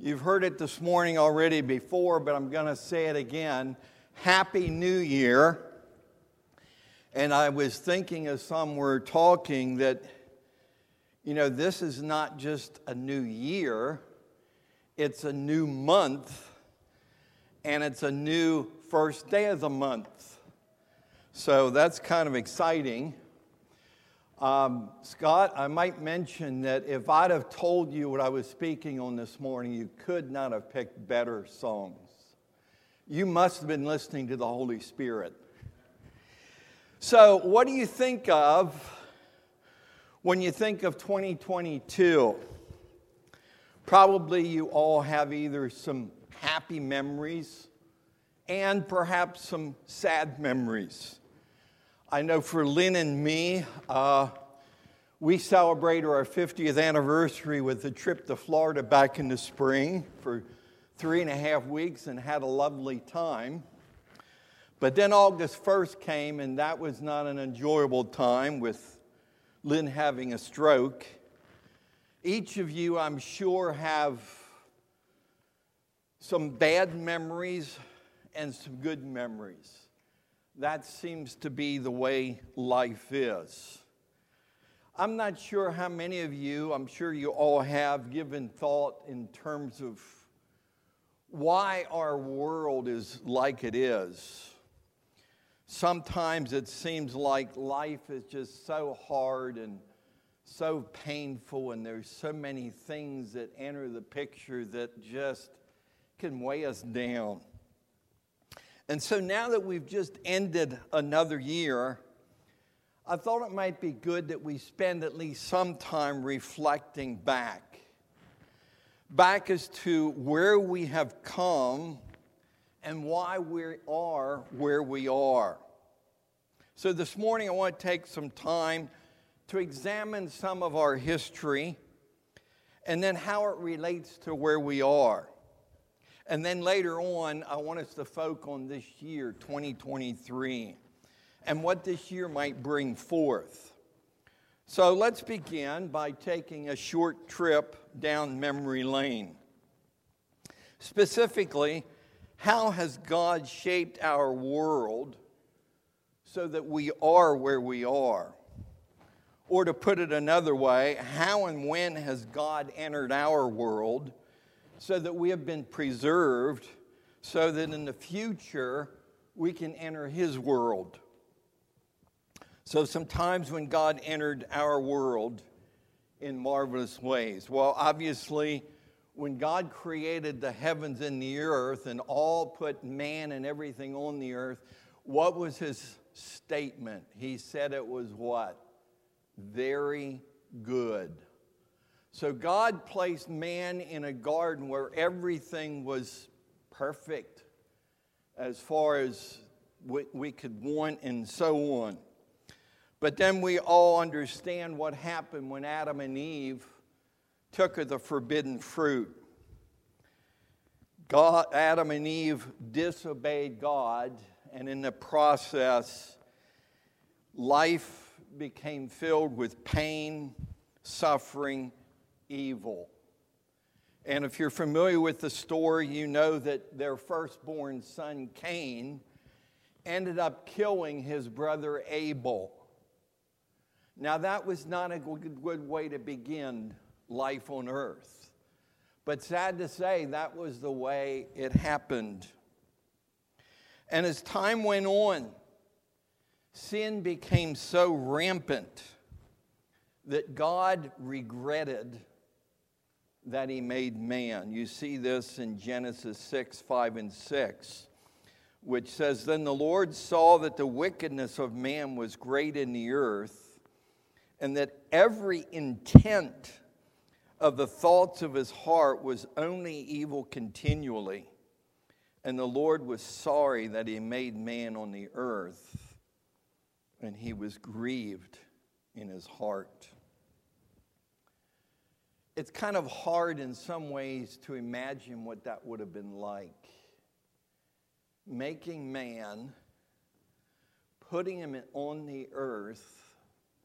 You've heard it this morning already before, but I'm going to say it again. Happy New Year. And I was thinking as some were talking that, this is not just a new year, it's a new month, and it's a new first day of the month. So that's kind of exciting. Scott, I might mention that if I'd have told you what I was speaking on this morning, you could not have picked better songs. You must have been listening to the Holy Spirit. So what do you think of when you think of 2022? Probably you all have either some happy memories and perhaps some sad memories. I know for Lynn and me, we celebrated our 50th anniversary with a trip to Florida back in the spring for 3.5 weeks and had a lovely time. But then August 1st came, and that was not an enjoyable time with Lynn having a stroke. Each of you, I'm sure, have some bad memories and some good memories. That seems to be the way life is. I'm not sure how many of you, I'm sure you all have given thought in terms of why our world is like it is. Sometimes it seems like life is just so hard and so painful, and there's so many things that enter the picture that just can weigh us down. And so now that we've just ended another year, I thought it might be good that we spend at least some time reflecting back as to where we have come and why we are where we are. So this morning I want to take some time to examine some of our history and then how it relates to where we are. And then later on, I want us to focus on this year, 2023, and what this year might bring forth. So let's begin by taking a short trip down memory lane. Specifically, how has God shaped our world so that we are where we are? Or to put it another way, how and when has God entered our world so that we have been preserved, so that in the future we can enter His world? So sometimes when God entered our world in marvelous ways. Well, obviously, when God created the heavens and the earth and all put man and everything on the earth, what was His statement? He said it was what? Very good. So God placed man in a garden where everything was perfect as far as we could want and so on. But then we all understand what happened when Adam and Eve took of the forbidden fruit. Adam and Eve disobeyed God, and in the process, life became filled with pain, suffering, evil. And if you're familiar with the story, you know that their firstborn son, Cain, ended up killing his brother Abel. Now, that was not a good way to begin life on earth. But sad to say, that was the way it happened. And as time went on, sin became so rampant that God regretted that He made man. You see this in Genesis 6, 5, and 6, which says, "Then the Lord saw that the wickedness of man was great in the earth, and that every intent of the thoughts of his heart was only evil continually. And the Lord was sorry that He made man on the earth, and He was grieved in His heart." It's kind of hard in some ways to imagine what that would have been like. Making man, putting him on the earth,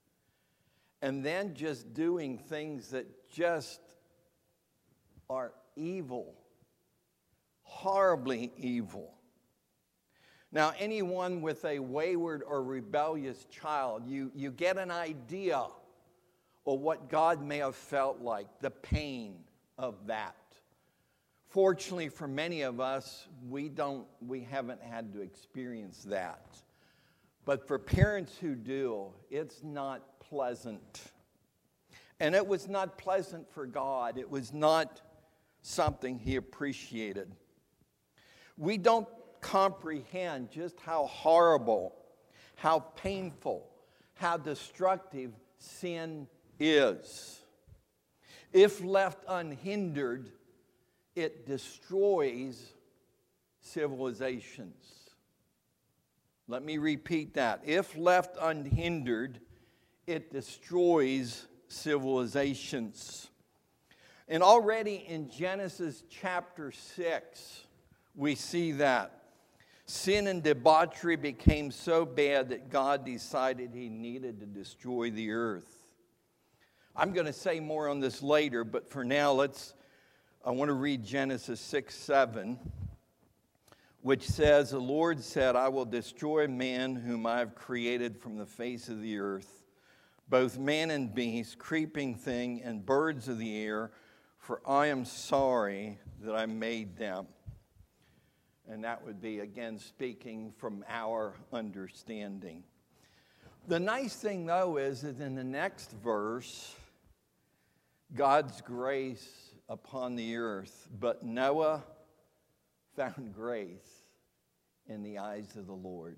and then just doing things that just are evil, horribly evil. Now, anyone with a wayward or rebellious child, you get an idea of what God may have felt like, the pain of that. Fortunately for many of us, we haven't had to experience that. But for parents who do, it's not pleasant. And it was not pleasant for God. It was not something he appreciated. We don't comprehend just how horrible, how painful, how destructive sin is. If left unhindered, it destroys civilizations. Let me repeat that. If left unhindered, it destroys civilizations. And already in Genesis chapter 6, we see that. Sin and debauchery became so bad that God decided he needed to destroy the earth. I'm going to say more on this later, but for now, I want to read Genesis 6:7, which says, "The Lord said, I will destroy man whom I have created from the face of the earth, both man and beast, creeping thing, and birds of the air, for I am sorry that I made them." And that would be, again, speaking from our understanding. The nice thing, though, is that in the next verse, God's grace upon the earth, but Noah found grace in the eyes of the Lord.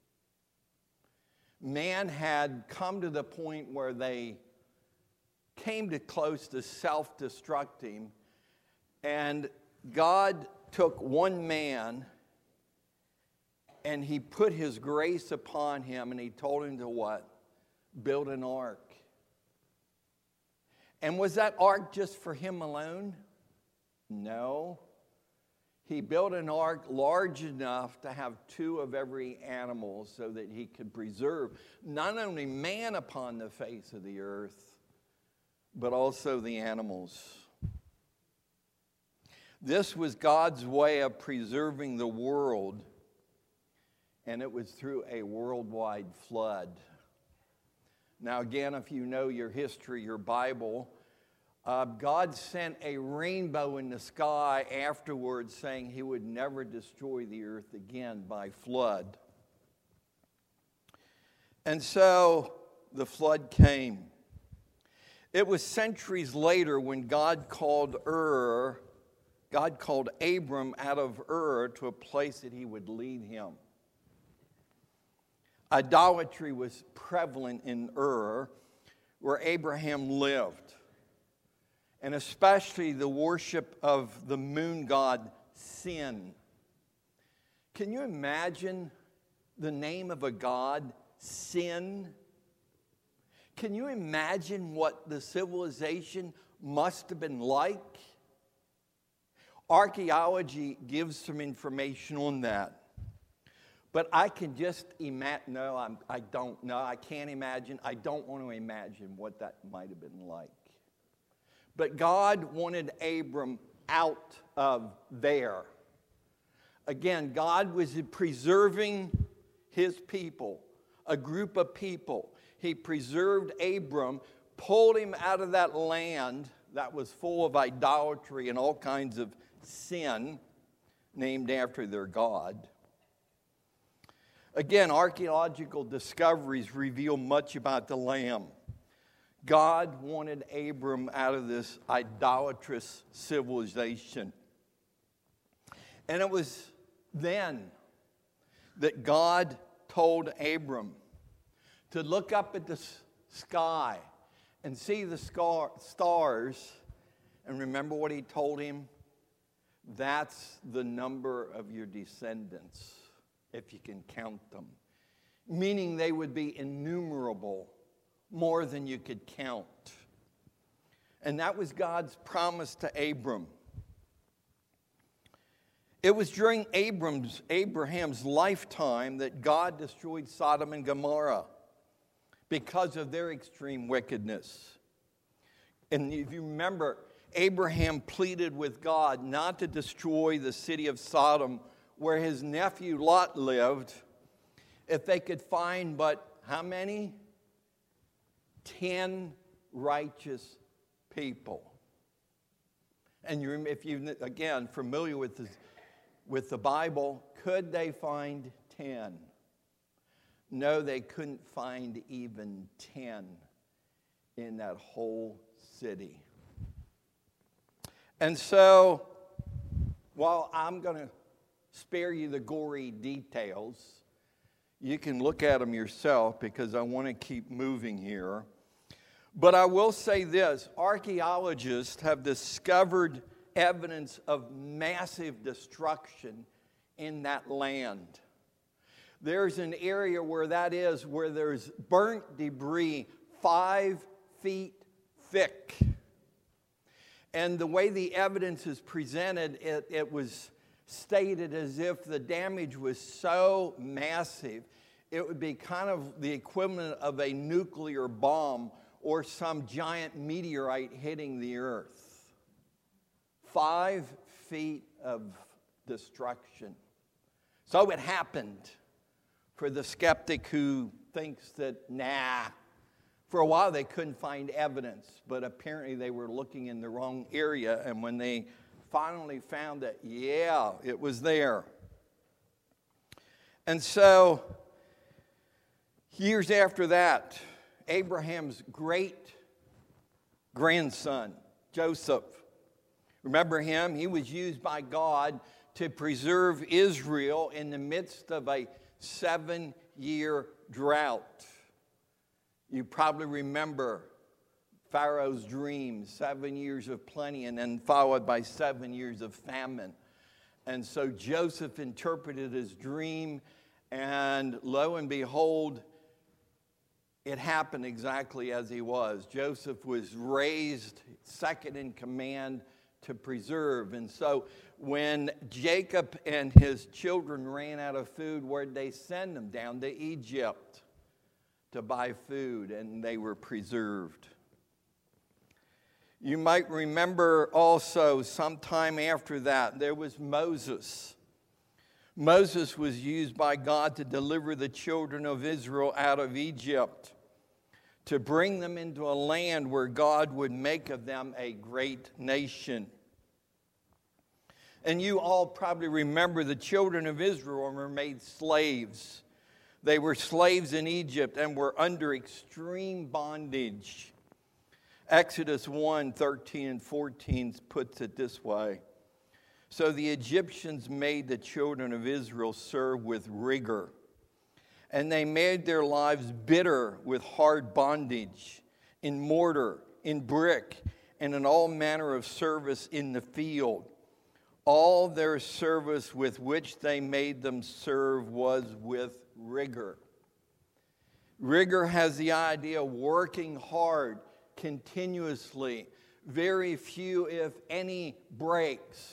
Man had come to the point where they came to close to self-destructing, and God took one man and he put his grace upon him, and he told him to what? Build an ark. And was that ark just for him alone? No. He built an ark large enough to have 2 of every animal so that he could preserve not only man upon the face of the earth, but also the animals. This was God's way of preserving the world, and it was through a worldwide flood. Now, again, if you know your history, your Bible, God sent a rainbow in the sky afterwards, saying he would never destroy the earth again by flood. And so the flood came. It was centuries later when God called Abram out of Ur to a place that he would lead him. Idolatry was prevalent in Ur, where Abraham lived, and especially the worship of the moon god Sin. Can you imagine the name of a god, Sin? Can you imagine what the civilization must have been like? Archaeology gives some information on that. But I can just imagine, no, I don't know. I can't imagine. I don't want to imagine what that might have been like. But God wanted Abram out of there. Again, God was preserving his people, a group of people. He preserved Abram, pulled him out of that land that was full of idolatry and all kinds of sin named after their God. Again, archaeological discoveries reveal much about the Lamb. God wanted Abram out of this idolatrous civilization. And it was then that God told Abram to look up at the sky and see the stars. And remember what he told him? That's the number of your descendants, if you can count them. Meaning they would be innumerable, more than you could count. And that was God's promise to Abram. It was during Abraham's lifetime that God destroyed Sodom and Gomorrah because of their extreme wickedness. And if you remember, Abraham pleaded with God not to destroy the city of Sodom where his nephew Lot lived if they could find but how many? 10 righteous people. And if you're, again, familiar with the Bible, could they find 10? No, they couldn't find even 10 in that whole city. And so, while I'm going to spare you the gory details, you can look at them yourself because I want to keep moving here. But I will say this, archaeologists have discovered evidence of massive destruction in that land. There's an area where there's burnt debris 5 feet thick. And the way the evidence is presented, it was stated as if the damage was so massive, it would be kind of the equivalent of a nuclear bomb or some giant meteorite hitting the earth. 5 feet of destruction. So it happened for the skeptic who thinks that, for a while they couldn't find evidence, but apparently they were looking in the wrong area, and when they finally found that, it was there. And so, years after that, Abraham's great-grandson, Joseph, remember him? He was used by God to preserve Israel in the midst of a 7-year drought. You probably remember Pharaoh's dream, 7 years of plenty and then followed by 7 years of famine. And so Joseph interpreted his dream, and lo and behold, it happened exactly as he was. Joseph was raised second in command to preserve. And so when Jacob and his children ran out of food, where'd they send them? Down to Egypt to buy food, and they were preserved. You might remember also sometime after that, there was Moses. Moses was used by God to deliver the children of Israel out of Egypt, to bring them into a land where God would make of them a great nation. And you all probably remember the children of Israel were made slaves. They were slaves in Egypt and were under extreme bondage. Exodus 1:13 and 14 puts it this way. So the Egyptians made the children of Israel serve with rigor, and they made their lives bitter with hard bondage, in mortar, in brick, and in all manner of service in the field. All their service with which they made them serve was with rigor. Rigor has the idea of working hard, continuously, very few, if any, breaks.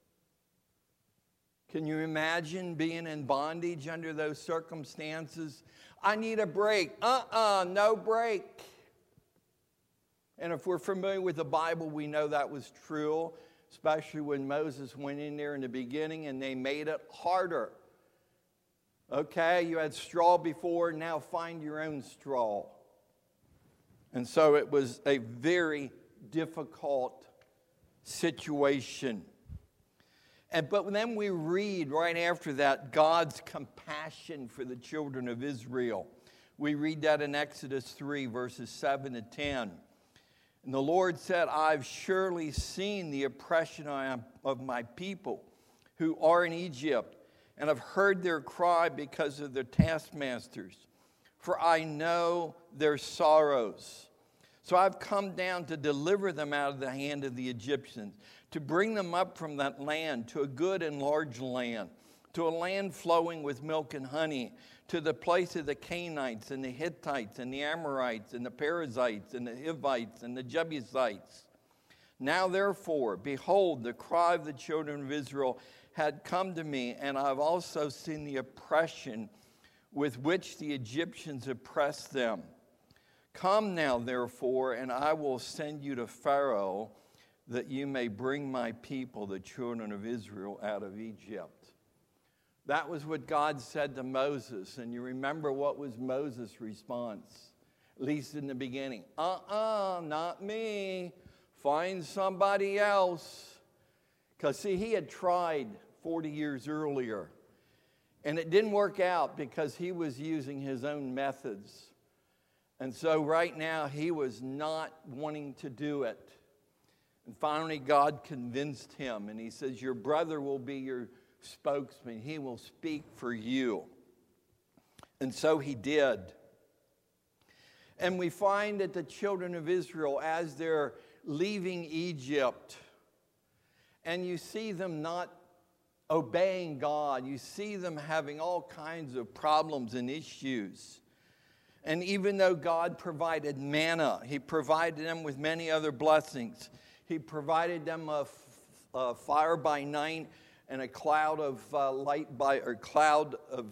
Can you imagine being in bondage under those circumstances? I need a break. No break. And if we're familiar with the Bible, we know that was true, especially when Moses went in there in the beginning and they made it harder. Okay, you had straw before, now find your own straw. And so it was a very difficult situation. But then we read right after that God's compassion for the children of Israel. We read that in Exodus 3, verses 7 to 10. And the Lord said, I've surely seen the oppression of my people who are in Egypt, and have heard their cry because of their taskmasters. For I know their sorrows. So I've come down to deliver them out of the hand of the Egyptians, to bring them up from that land to a good and large land, to a land flowing with milk and honey, to the place of the Canaanites and the Hittites and the Amorites and the Perizzites and the Hivites and the Jebusites. Now therefore, behold, the cry of the children of Israel had come to me, and I've also seen the oppression with which the Egyptians oppressed them. Come now, therefore, and I will send you to Pharaoh, that you may bring my people, the children of Israel, out of Egypt. That was what God said to Moses. And you remember what was Moses' response, at least in the beginning? Not me. Find somebody else. Because, see, he had tried 40 years earlier. And it didn't work out because he was using his own methods. And so right now he was not wanting to do it. And finally God convinced him. And he says, your brother will be your spokesman. He will speak for you. And so he did. And we find that the children of Israel, as they're leaving Egypt, and you see them not obeying God, you see them having all kinds of problems and issues. And even though God provided manna, he provided them with many other blessings. He provided them a fire by night and a cloud of cloud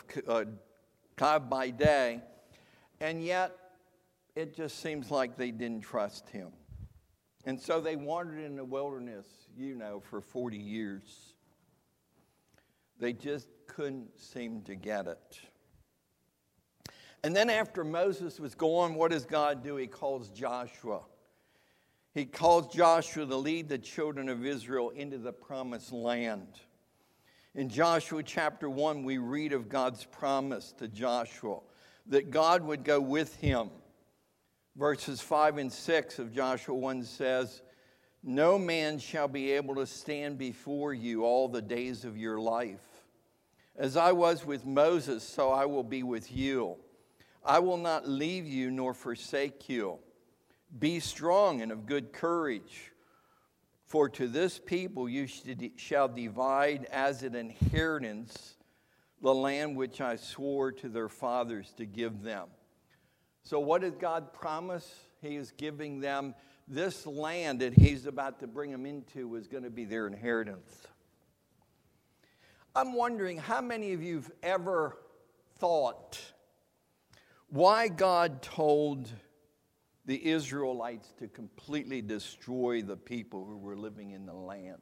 by day. And yet, it just seems like they didn't trust him. And so they wandered in the wilderness, for 40 years. They just couldn't seem to get it. And then after Moses was gone, what does God do? He calls Joshua. He calls Joshua to lead the children of Israel into the promised land. In Joshua chapter 1, we read of God's promise to Joshua that God would go with him. Verses 5 and 6 of Joshua 1 says, no man shall be able to stand before you all the days of your life. As I was with Moses, so I will be with you. I will not leave you nor forsake you. Be strong and of good courage. For to this people you shall divide as an inheritance the land which I swore to their fathers to give them. So what did God promise? He is giving them this land that he's about to bring them into was going to be their inheritance. I'm wondering how many of you have ever thought why God told the Israelites to completely destroy the people who were living in the land.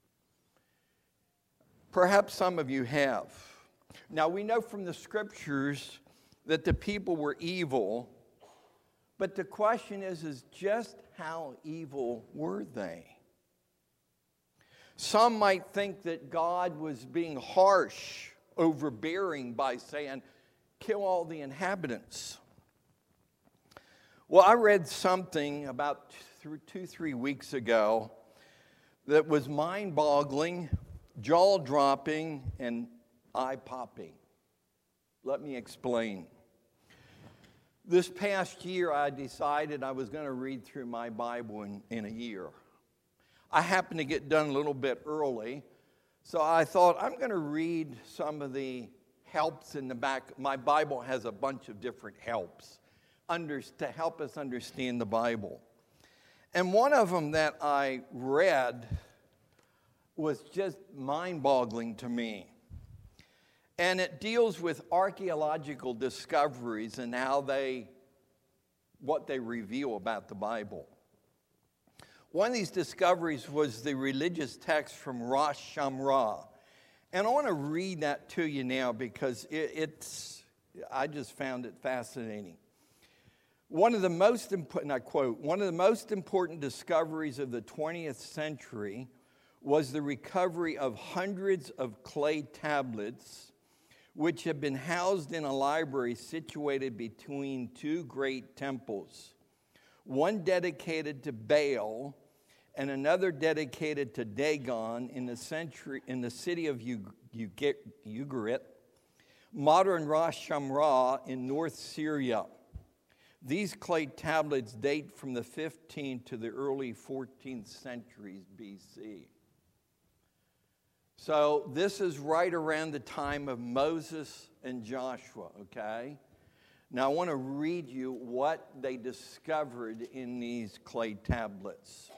Perhaps some of you have. Now, we know from the scriptures that the people were evil, but the question is just how evil were they? Some might think that God was being harsh, overbearing by saying, kill all the inhabitants. Well, I read something about 2-3 weeks ago that was mind-boggling, jaw-dropping, and eye-popping. Let me explain. This past year, I decided I was going to read through my Bible in a year. I happened to get done a little bit early, so I thought I'm going to read some of the helps in the back. My Bible has a bunch of different helps to help us understand the Bible. And one of them that I read was just mind-boggling to me. And it deals with archaeological discoveries and what they reveal about the Bible. One of these discoveries was the religious text from Ras Shamra. And I want to read that to you now because I just found it fascinating. One of the most important, I quote, one of the most important discoveries of the 20th century was the recovery of hundreds of clay tablets which had been housed in a library situated between two great temples, one dedicated to Baal and another dedicated to Dagon in the city of Ugarit, modern Ras Shamra in North Syria. These clay tablets date from the 15th to the early 14th centuries BC. So this is right around the time of Moses and Joshua, okay? Now I want to read you what they discovered in these clay tablets.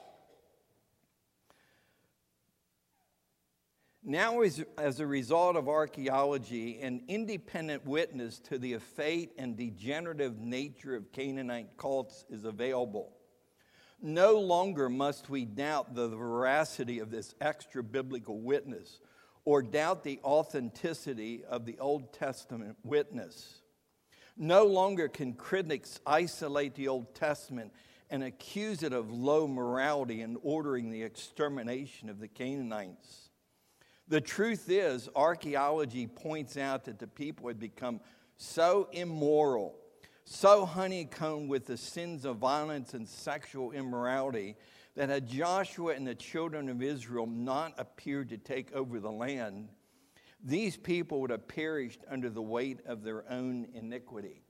Now, as a result of archaeology, an independent witness to the effete and degenerative nature of Canaanite cults is available. No longer must we doubt the veracity of this extra biblical witness or doubt the authenticity of the Old Testament witness. No longer can critics isolate the Old Testament and accuse it of low morality and ordering the extermination of the Canaanites. The truth is, archaeology points out that the people had become so immoral, so honeycombed with the sins of violence and sexual immorality, that had Joshua and the children of Israel not appeared to take over the land, these people would have perished under the weight of their own iniquity.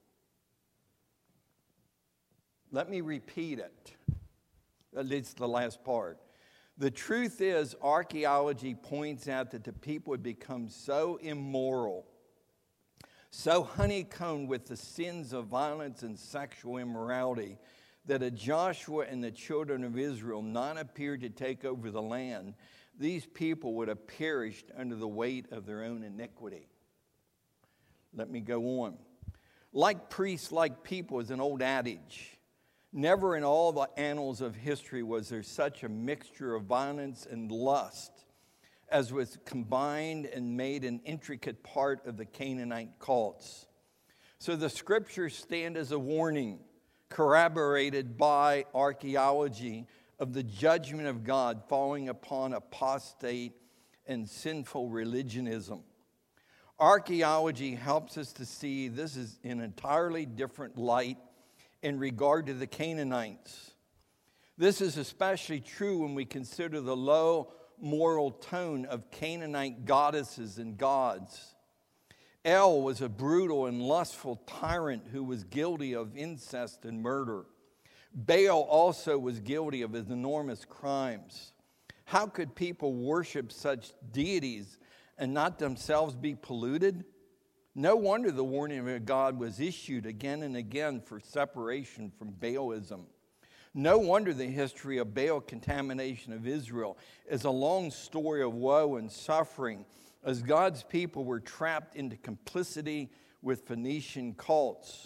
Let me repeat it. At least the last part. The truth is, archaeology points out that the people had become so immoral, so honeycombed with the sins of violence and sexual immorality, that had Joshua and the children of Israel not appeared to take over the land, these people would have perished under the weight of their own iniquity. Let me go on. Like priests, like people is an old adage. Never in all the annals of history was there such a mixture of violence and lust as was combined and made an intricate part of the Canaanite cults. So the scriptures stand as a warning, corroborated by archaeology, of the judgment of God falling upon apostate and sinful religionism. Archaeology helps us to see this is an entirely different light in regard to the Canaanites. This is especially true when we consider the low moral tone of Canaanite goddesses and gods. El was a brutal and lustful tyrant who was guilty of incest and murder. Baal also was guilty of his enormous crimes. How could people worship such deities and not themselves be polluted? No wonder the warning of God was issued again and again for separation from Baalism. No wonder the history of Baal contamination of Israel is a long story of woe and suffering as God's people were trapped into complicity with Phoenician cults.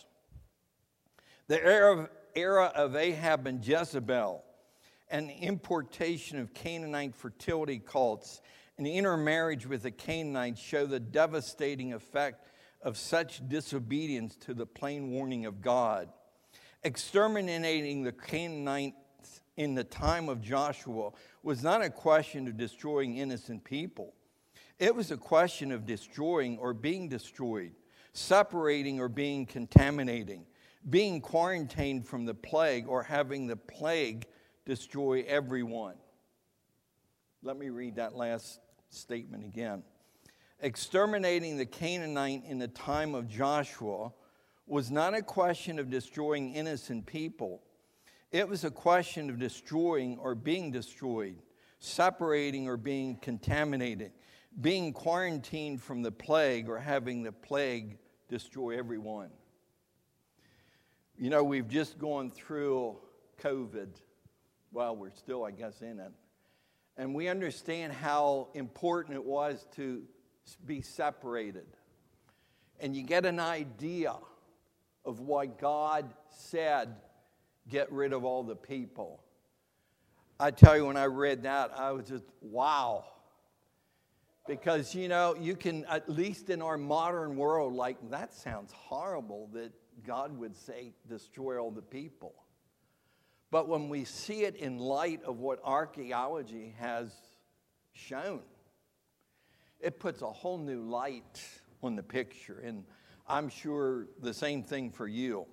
The era of Ahab and Jezebel and the importation of Canaanite fertility cults and intermarriage with the Canaanites show the devastating effect of such disobedience to the plain warning of God. Exterminating the Canaanites in the time of Joshua was not a question of destroying innocent people. It was a question of destroying or being destroyed, separating or being contaminating, being quarantined from the plague or having the plague destroy everyone. Let me read that last statement again. Exterminating the Canaanite in the time of Joshua was not a question of destroying innocent people. It was a question of destroying or being destroyed, separating or being contaminated, being quarantined from the plague or having the plague destroy everyone. You know, we've just gone through COVID. Well, we're still, I guess, in it. And we understand how important it was to be separated. And you get an idea of why God said, get rid of all the people. I tell you, when I read that, I was just, wow. Because, you know, you can, at least in our modern world, like, that sounds horrible that God would say, destroy all the people. But when we see it in light of what archaeology has shown, it puts a whole new light on the picture. And I'm sure the same thing for you.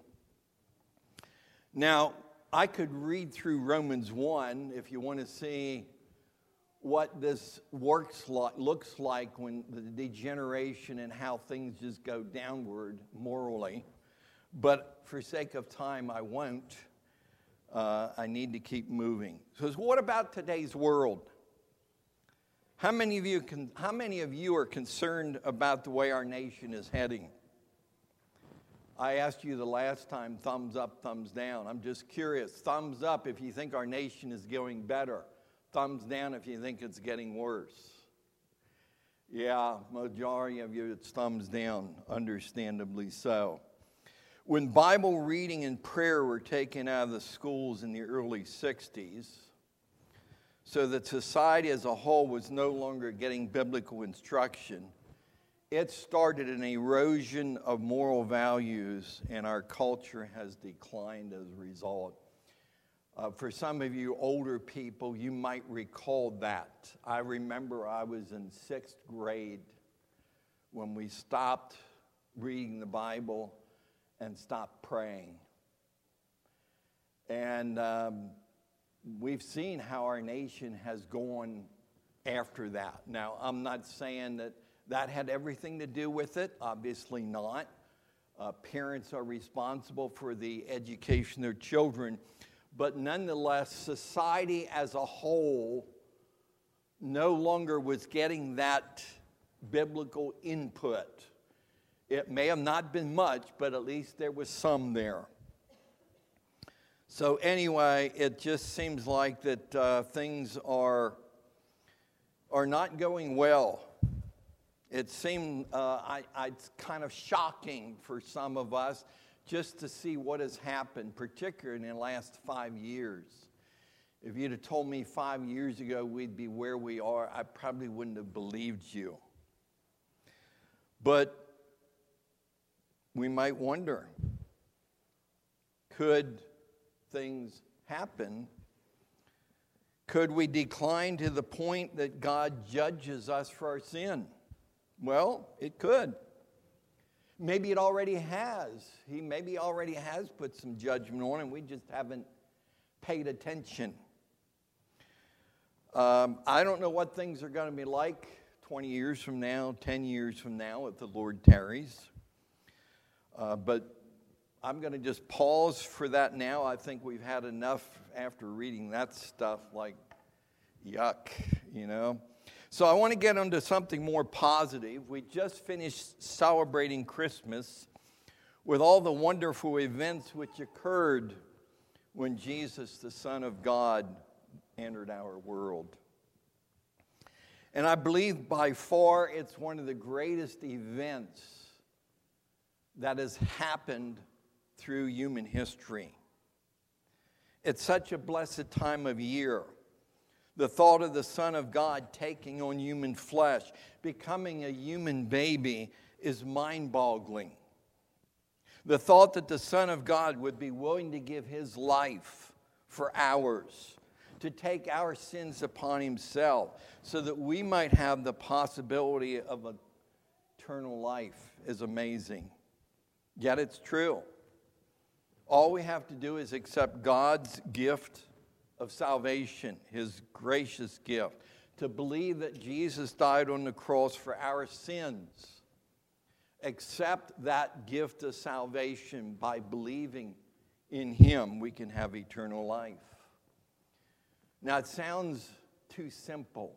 Now, I could read through Romans 1 if you want to see what this looks like when the degeneration and how things just go downward morally. But for sake of time, I won't. I need to keep moving. So what about today's world? How many of you are concerned about the way our nation is heading? I asked you the last time, thumbs up, thumbs down. I'm just curious. Thumbs up if you think our nation is going better. Thumbs down if you think it's getting worse. Yeah, majority of you, it's thumbs down, understandably so. When Bible reading and prayer were taken out of the schools in the early 60s, so that society as a whole was no longer getting biblical instruction, it started an erosion of moral values, and our culture has declined as a result. For some of you older people, you might recall that. I remember I was in 6th grade when we stopped reading the Bible and stopped praying. And we've seen how our nation has gone after that. Now, I'm not saying that that had everything to do with it. Obviously not. Parents are responsible for the education of their children. But nonetheless, society as a whole no longer was getting that biblical input. It may have not been much, but at least there was some there. So anyway, it just seems like that things are not going well. It seemed it's kind of shocking for some of us just to see what has happened, particularly in the last 5 years. If you'd have told me 5 years ago we'd be where we are, I probably wouldn't have believed you. But we might wonder, could things happen? Could we decline to the point that God judges us for our sin? Well, it could. Maybe it already has. He maybe already has put some judgment on, and we just haven't paid attention. I don't know what things are going to be like 20 years from now, 10 years from now, if the Lord tarries. But I'm going to just pause for that now. I think we've had enough after reading that stuff, like, yuck, you know. So I want to get into something more positive. We just finished celebrating Christmas with all the wonderful events which occurred when Jesus, the Son of God, entered our world. And I believe by far it's one of the greatest events that has happened through human history. It's such a blessed time of year. The thought of the Son of God taking on human flesh, becoming a human baby, is mind-boggling. The thought that the Son of God would be willing to give his life for ours, to take our sins upon himself, so that we might have the possibility of eternal life, is amazing. Yet it's true. All we have to do is accept God's gift of salvation, his gracious gift, to believe that Jesus died on the cross for our sins. Accept that gift of salvation by believing in him, we can have eternal life. Now, it sounds too simple,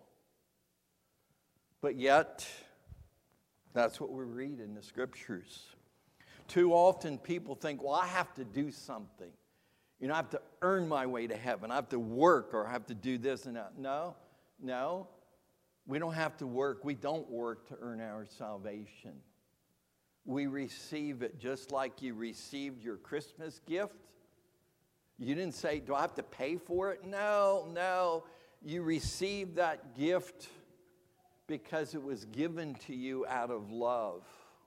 but yet that's what we read in the scriptures. Too often people think, well, I have to do something. You know, I have to earn my way to heaven. I have to work, or I have to do this and that. No. We don't have to work. We don't work to earn our salvation. We receive it just like you received your Christmas gift. You didn't say, do I have to pay for it? No. You received that gift because it was given to you out of love.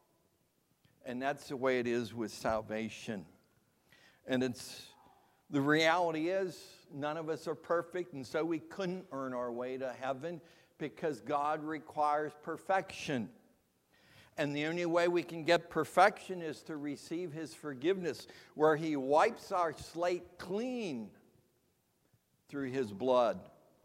And that's the way it is with salvation. And the reality is, none of us are perfect, and so we couldn't earn our way to heaven because God requires perfection. And the only way we can get perfection is to receive his forgiveness, where he wipes our slate clean through his blood.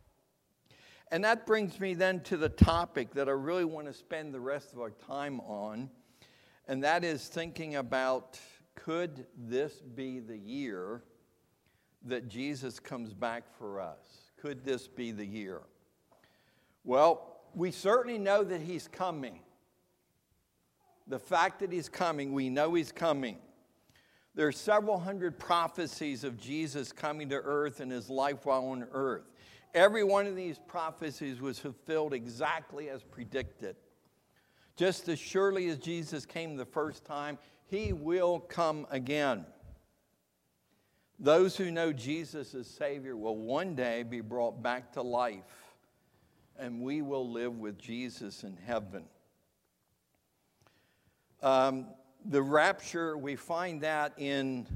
And that brings me then to the topic that I really want to spend the rest of our time on, and that is thinking about, could this be the year that Jesus comes back for us? Could this be the year? Well, we certainly know that he's coming. The fact that he's coming, we know he's coming. There are several hundred prophecies of Jesus coming to earth and his life while on earth. Every one of these prophecies was fulfilled exactly as predicted. Just as surely as Jesus came the first time, He will come again. Those who know Jesus as Savior will one day be brought back to life, and we will live with Jesus in heaven. The rapture, we find that in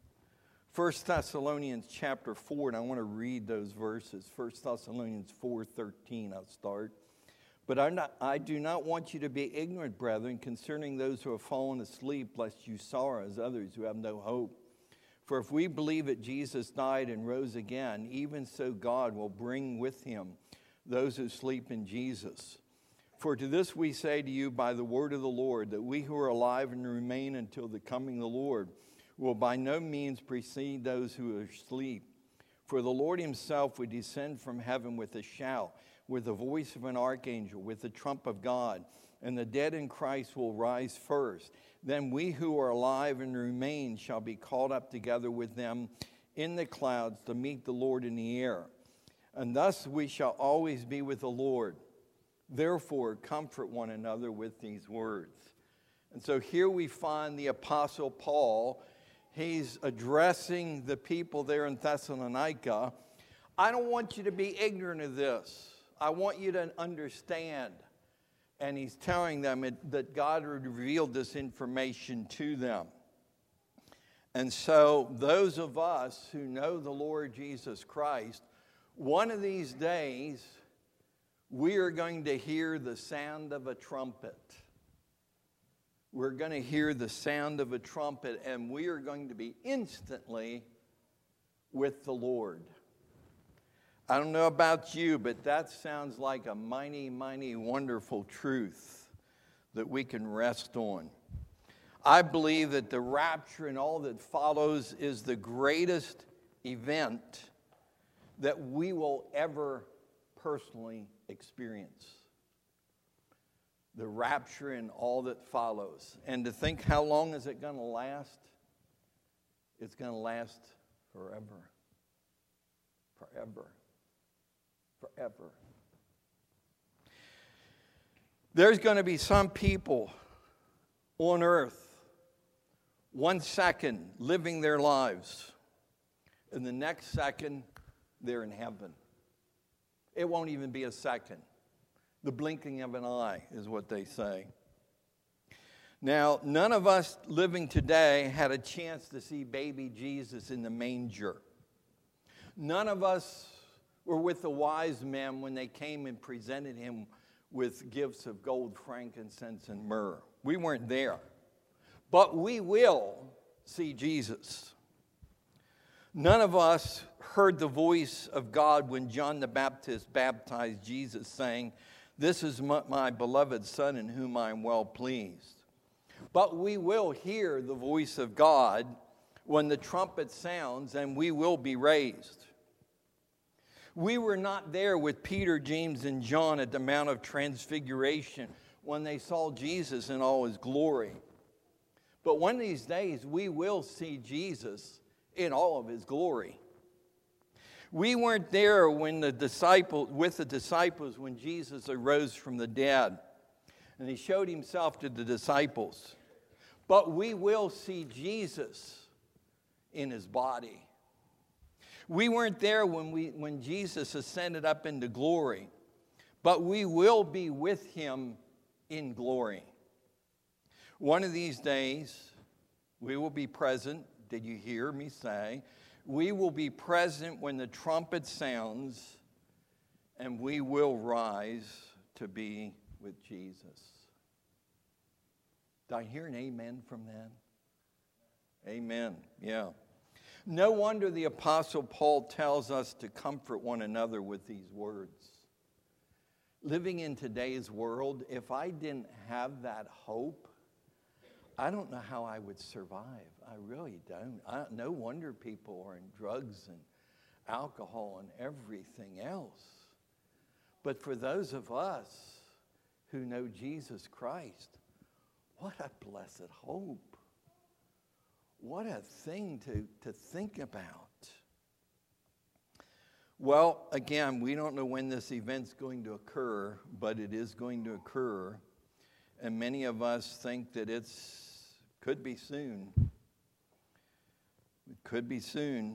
1 Thessalonians chapter 4, and I want to read those verses. 1 Thessalonians 4:13, I'll start. But I do not want you to be ignorant, brethren, concerning those who have fallen asleep, lest you sorrow as others who have no hope. For if we believe that Jesus died and rose again, even so God will bring with him those who sleep in Jesus. For to this we say to you by the word of the Lord, that we who are alive and remain until the coming of the Lord will by no means precede those who are asleep. For the Lord himself will descend from heaven with a shout, with the voice of an archangel, with the trump of God, and the dead in Christ will rise first. Then we who are alive and remain shall be caught up together with them in the clouds to meet the Lord in the air. And thus we shall always be with the Lord. Therefore, comfort one another with these words. And so here we find the Apostle Paul. He's addressing the people there in Thessalonica. I don't want you to be ignorant of this. I want you to understand. And he's telling them that God revealed this information to them. And so those of us who know the Lord Jesus Christ, one of these days, we are going to hear the sound of a trumpet. We're going to hear the sound of a trumpet, and we are going to be instantly with the Lord. I don't know about you, but that sounds like a mighty, mighty, wonderful truth that we can rest on. I believe that the rapture and all that follows is the greatest event that we will ever personally experience. The rapture and all that follows. And to think, how long is it going to last? It's going to last forever. Forever. Forever. There's going to be some people on earth, 1 second, living their lives, and the next second, they're in heaven. It won't even be a second. The blinking of an eye is what they say. Now, none of us living today had a chance to see baby Jesus in the manger. None of us were with the wise men when they came and presented him with gifts of gold, frankincense, and myrrh. We weren't there. But we will see Jesus. None of us heard the voice of God when John the Baptist baptized Jesus, saying, "This is my beloved Son in whom I am well pleased." But we will hear the voice of God when the trumpet sounds, and we will be raised. We were not there with Peter, James, and John at the Mount of Transfiguration when they saw Jesus in all his glory. But one of these days, we will see Jesus in all of his glory. We weren't there with the disciples when Jesus arose from the dead and he showed himself to the disciples. But we will see Jesus in his body. We weren't there when Jesus ascended up into glory, but we will be with him in glory. One of these days, we will be present. Did you hear me say? We will be present when the trumpet sounds, and we will rise to be with Jesus. Did I hear an amen from that? Amen, yeah. No wonder the Apostle Paul tells us to comfort one another with these words. Living in today's world, if I didn't have that hope, I don't know how I would survive. I really don't. No wonder people are in drugs and alcohol and everything else. But for those of us who know Jesus Christ, what a blessed hope. What a thing to think about. Well, again, we don't know when this event's going to occur, but it is going to occur. And many of us think that it's Could be soon. It could be soon.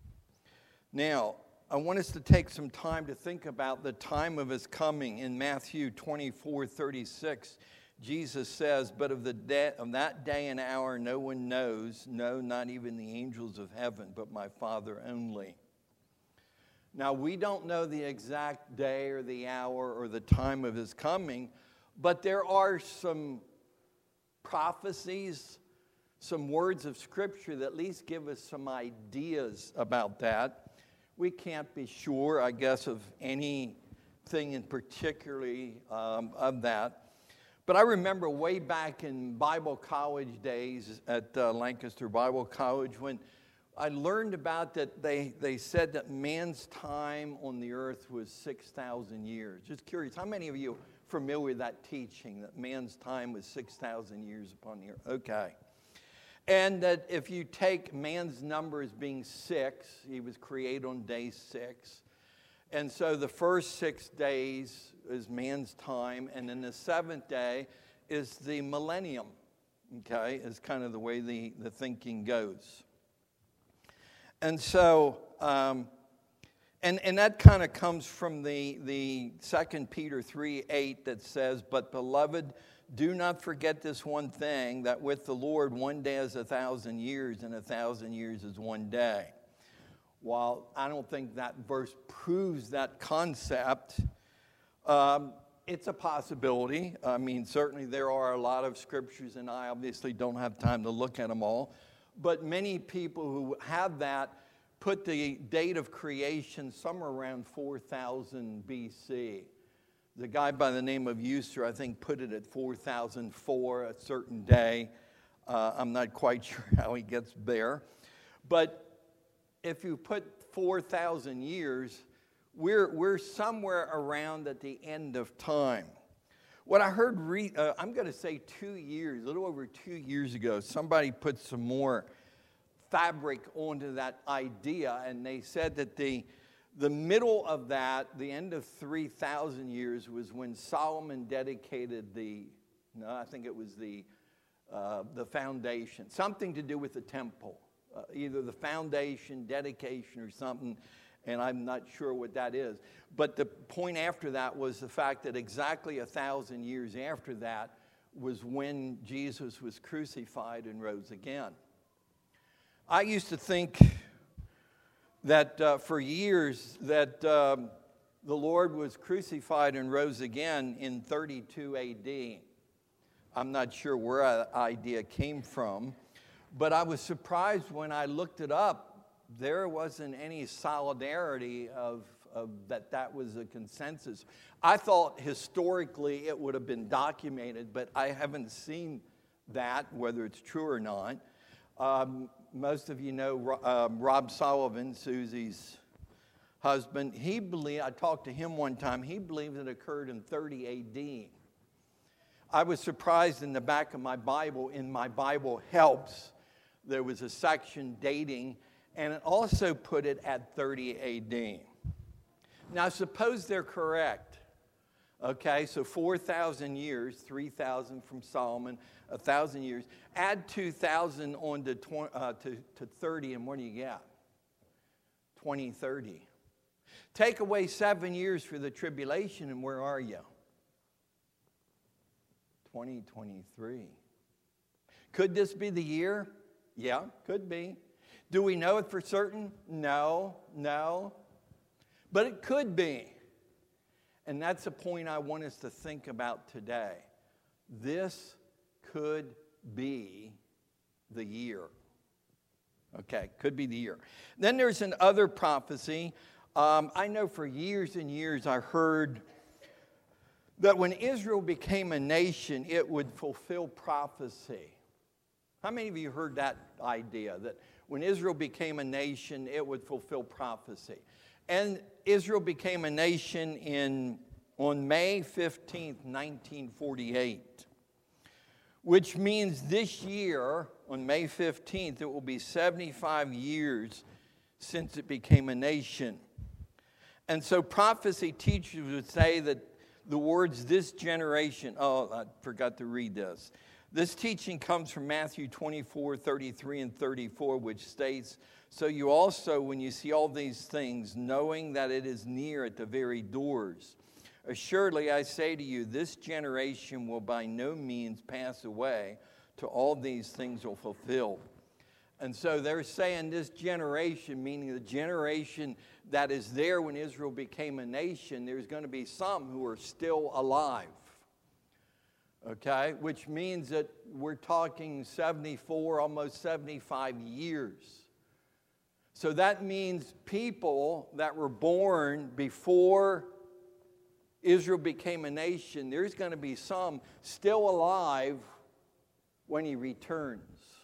Now, I want us to take some time to think about the time of his coming. In Matthew 24:36, Jesus says, "But of that day and hour no one knows, no, not even the angels of heaven, but my Father only." Now, we don't know the exact day or the hour or the time of his coming, but there are some prophecies, some words of Scripture that at least give us some ideas about that. We can't be sure, I guess, of anything in particularly of that. But I remember way back in Bible college days at Lancaster Bible College when I learned about that they said that man's time on the earth was 6,000 years. Just curious, how many of you are familiar with that teaching, that man's time was 6,000 years upon the earth? Okay. And that if you take man's number as being 6, he was created on day 6. And so the first 6 days is man's time, and then the 7th day is the millennium, okay, is kind of the way the thinking goes. And so, and that kind of comes from the 2 Peter 3:8 that says, "But beloved, do not forget this one thing, that with the Lord 1 day is 1,000 years, and 1,000 years is 1 day." While I don't think that verse proves that concept, it's a possibility. I mean, certainly there are a lot of scriptures, and I obviously don't have time to look at them all. But many people who have that put the date of creation somewhere around 4,000 BC. The guy by the name of Euster, I think, put it at 4004, a certain day. I'm not quite sure how he gets there. But if you put 4,000 years, we're somewhere around at the end of time. What I heard, I'm going to say 2 years, a little over 2 years ago, somebody put some more fabric onto that idea, and they said that the middle of that, the end of 3,000 years, was when Solomon dedicated the foundation, something to do with the temple, either the foundation, dedication, or something, and I'm not sure what that is. But the point after that was the fact that exactly 1,000 years after that was when Jesus was crucified and rose again. I used to think that for years that the Lord was crucified and rose again in 32 AD. I'm not sure where that idea came from, but I was surprised when I looked it up. There wasn't any solidarity of that was a consensus. I thought historically it would have been documented, but I haven't seen that, whether it's true or not. Most of you know Rob Sullivan, Susie's husband. He believed, I talked to him one time, he believed it occurred in 30 AD. I was surprised in the back of my Bible, in my Bible Helps, there was a section dating, and it also put it at 30 AD. Now, suppose they're correct. Okay, so 4,000 years, 3,000 from Solomon, 1,000 years. Add 2,000 on to 30, and what do you get? 2030. Take away 7 years for the tribulation, and where are you? 2023. Could this be the year? Yeah, could be. Do we know it for certain? No. But it could be. And that's a point I want us to think about today. This could be the year. Okay, could be the year. Then there's another prophecy. I know for years and years I heard that when Israel became a nation, it would fulfill prophecy. How many of you heard that idea, that when Israel became a nation, it would fulfill prophecy? And Israel became a nation on May 15th, 1948, which means this year, on May 15th, it will be 75 years since it became a nation. And so prophecy teachers would say that the words "this generation," oh, I forgot to read this. This teaching comes from Matthew 24:33 and 34, which states, "So you also, when you see all these things, knowing that it is near at the very doors, assuredly I say to you, this generation will by no means pass away till all these things are fulfilled." And so they're saying this generation, meaning the generation that is there when Israel became a nation, there's going to be some who are still alive. Okay? Which means that we're talking 74, almost 75 years. So that means people that were born before Israel became a nation, there's going to be some still alive when he returns.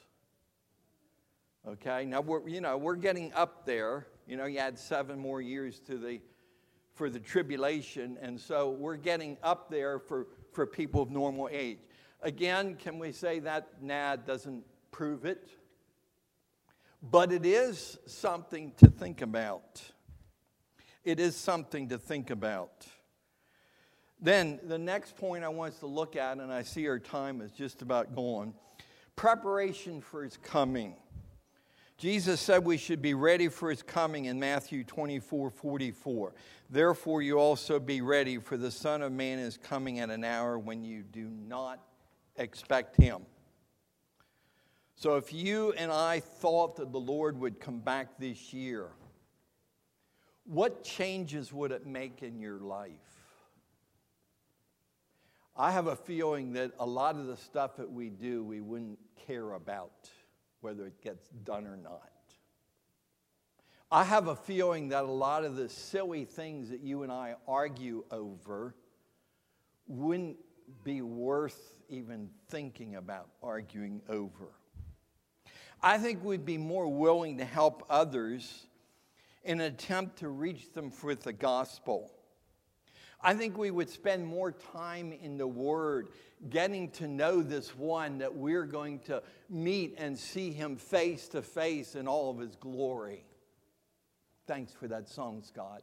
Okay? Now we're getting up there. You add 7 more years for the tribulation, and so we're getting up there for people of normal age. Again, can we say that? Nah, it doesn't prove it. But it is something to think about. It is something to think about. Then the next point I want us to look at, and I see our time is just about gone, preparation for his coming. Jesus said we should be ready for his coming in Matthew 24:44. "Therefore you also be ready, for the Son of Man is coming at an hour when you do not expect him." So if you and I thought that the Lord would come back this year, what changes would it make in your life? I have a feeling that a lot of the stuff that we do, we wouldn't care about whether it gets done or not. I have a feeling that a lot of the silly things that you and I argue over wouldn't be worth even thinking about arguing over. I think we'd be more willing to help others in an attempt to reach them with the gospel. I think we would spend more time in the Word, getting to know this one that we're going to meet and see him face to face in all of his glory. Thanks for that song, Scott.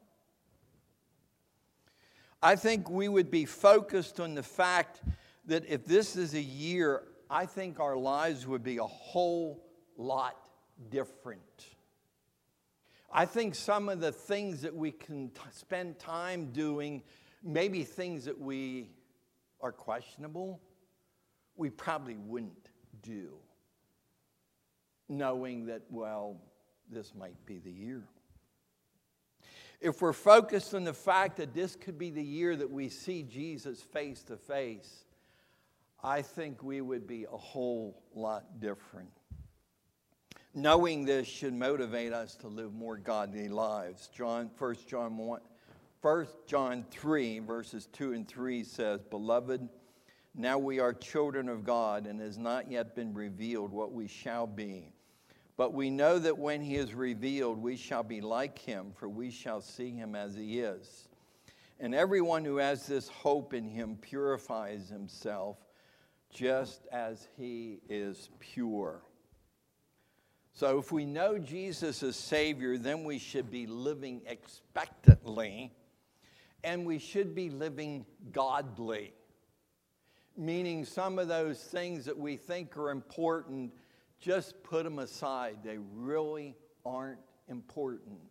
I think we would be focused on the fact that if this is a year, I think our lives would be a whole lot different. I think some of the things that we can spend time doing, maybe things that we are questionable, we probably wouldn't do, knowing that, well, this might be the year. If we're focused on the fact that this could be the year that we see Jesus face to face, I think we would be a whole lot different. Knowing this should motivate us to live more godly lives. 1 John 3, verses 2 and 3 says, "Beloved, now we are children of God, and it has not yet been revealed what we shall be. But we know that when he is revealed, we shall be like him, for we shall see him as he is. And everyone who has this hope in him purifies himself, just as he is pure." So if we know Jesus as Savior, then we should be living expectantly, and we should be living godly. Meaning some of those things that we think are important, just put them aside. They really aren't important.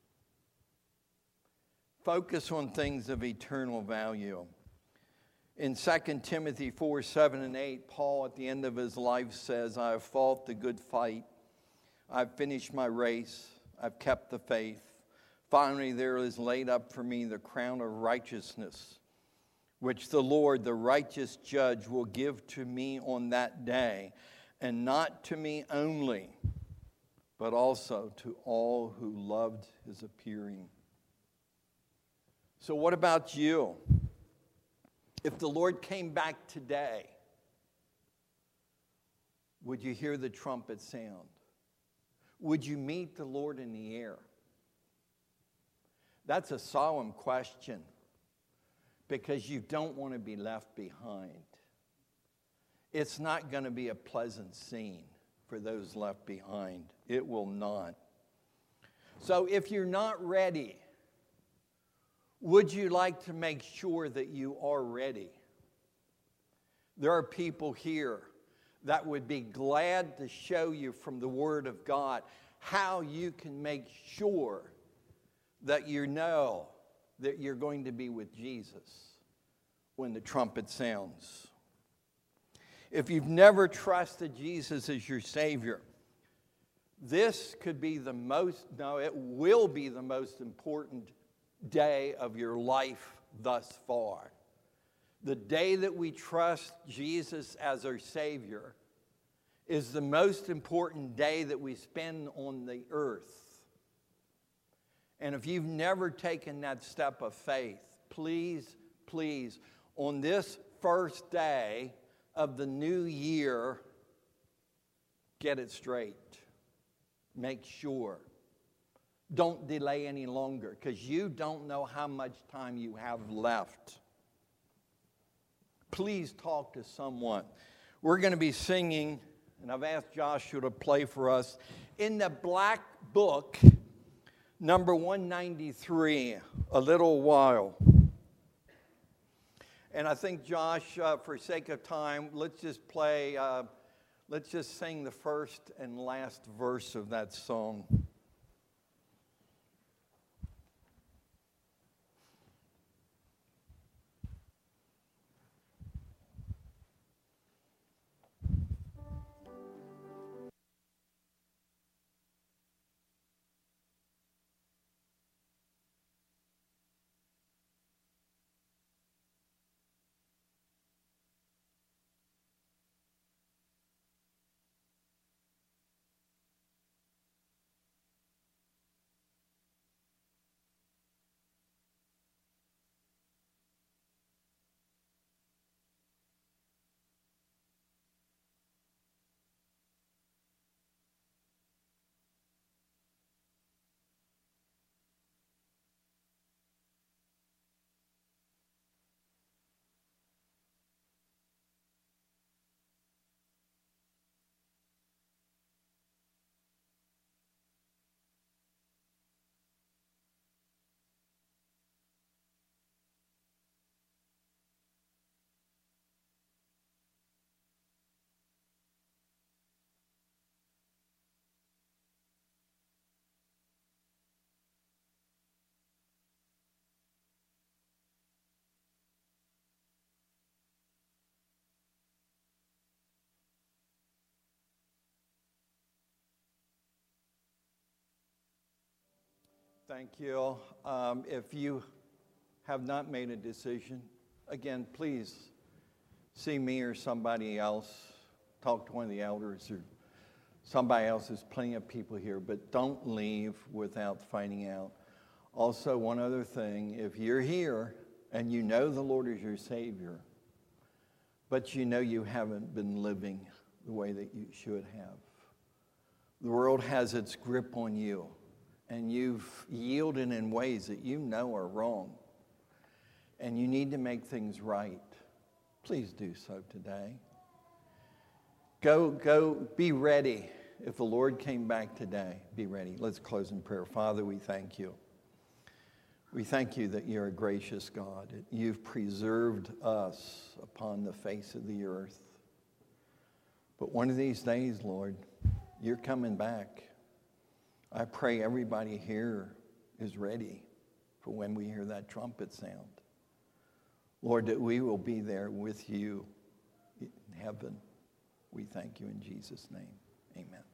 Focus on things of eternal value. In 2 Timothy 4:7 and 8, Paul at the end of his life says, "I have fought the good fight. I've finished my race. I've kept the faith. Finally, there is laid up for me the crown of righteousness, which the Lord, the righteous judge, will give to me on that day, and not to me only, but also to all who loved his appearing." So what about you? If the Lord came back today, would you hear the trumpet sound? Would you meet the Lord in the air? That's a solemn question, because you don't want to be left behind. It's not going to be a pleasant scene for those left behind. It will not. So if you're not ready, would you like to make sure that you are ready? There are people here that would be glad to show you from the Word of God how you can make sure that you know that you're going to be with Jesus when the trumpet sounds. If you've never trusted Jesus as your Savior, this could be it will be the most important day of your life thus far. The day that we trust Jesus as our Savior is the most important day that we spend on the earth. And if you've never taken that step of faith, please, please, on this first day of the new year, get it straight. Make sure. Don't delay any longer, because you don't know how much time you have left. Please talk to someone. We're going to be singing, and I've asked Joshua to play for us, in the Black Book, number 193, A Little While. And I think, Josh, for sake of time, let's just sing the first and last verse of that song. Thank you. If you have not made a decision, again, please see me or somebody else. Talk to one of the elders or somebody else. There's plenty of people here, but don't leave without finding out. Also, one other thing, if you're here and you know the Lord is your Savior, but you know you haven't been living the way that you should have, the world has its grip on you, and you've yielded in ways that you know are wrong, and you need to make things right, please do so today. Go, be ready. If the Lord came back today, be ready. Let's close in prayer. Father, we thank you. We thank you that you're a gracious God. You've preserved us upon the face of the earth. But one of these days, Lord, you're coming back. I pray everybody here is ready for when we hear that trumpet sound. Lord, that we will be there with you in heaven. We thank you in Jesus' name. Amen.